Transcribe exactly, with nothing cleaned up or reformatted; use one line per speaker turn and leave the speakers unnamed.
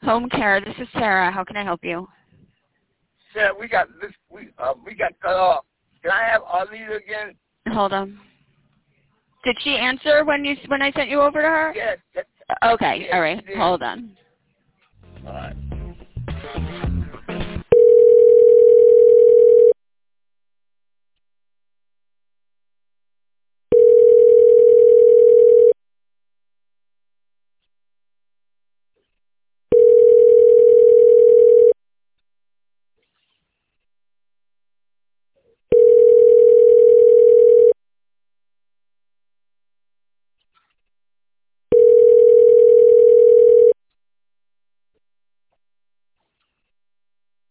Home care. This is Sarah. How can I help you?
Sarah, we got this. We uh, we got cut off. Can I have Arlita again?
Hold on. Did she answer when you when I sent you over to her?
Yes. yes.
Okay.
Yes,
All right. Hold on.
All right.